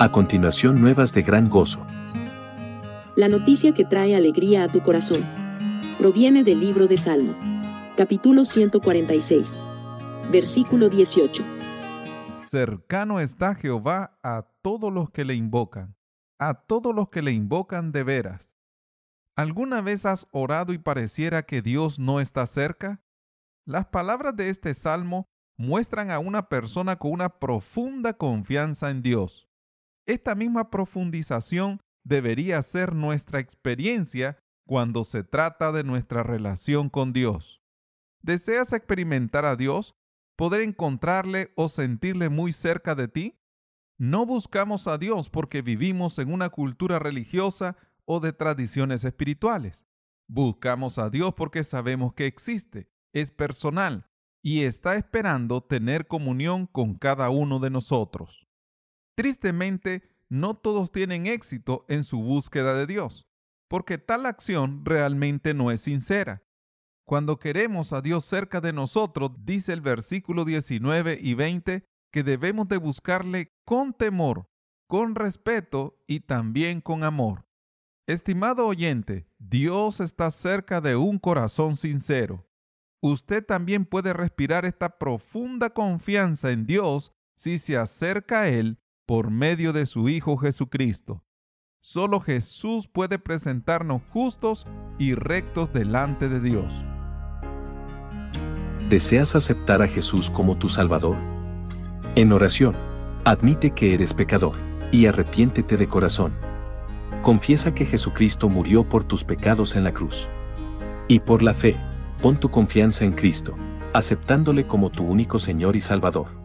A continuación, nuevas de gran gozo. La noticia que trae alegría a tu corazón proviene del libro de Salmo, capítulo 146, versículo 18. Cercano está Jehová a todos los que le invocan, a todos los que le invocan de veras. ¿Alguna vez has orado y pareciera que Dios no está cerca? Las palabras de este salmo muestran a una persona con una profunda confianza en Dios. Esta misma profundización debería ser nuestra experiencia cuando se trata de nuestra relación con Dios. ¿Deseas experimentar a Dios? ¿Poder encontrarle o sentirle muy cerca de ti? No buscamos a Dios porque vivimos en una cultura religiosa o de tradiciones espirituales. Buscamos a Dios porque sabemos que existe, es personal y está esperando tener comunión con cada uno de nosotros. Tristemente, no todos tienen éxito en su búsqueda de Dios, porque tal acción realmente no es sincera. Cuando queremos a Dios cerca de nosotros, dice el versículo 19 y 20, que debemos de buscarle con temor, con respeto y también con amor. Estimado oyente, Dios está cerca de un corazón sincero. Usted también puede respirar esta profunda confianza en Dios si se acerca a Él por medio de su Hijo Jesucristo. Solo Jesús puede presentarnos justos y rectos delante de Dios. ¿Deseas aceptar a Jesús como tu Salvador? En oración, admite que eres pecador y arrepiéntete de corazón. Confiesa que Jesucristo murió por tus pecados en la cruz. Y por la fe, pon tu confianza en Cristo, aceptándole como tu único Señor y Salvador.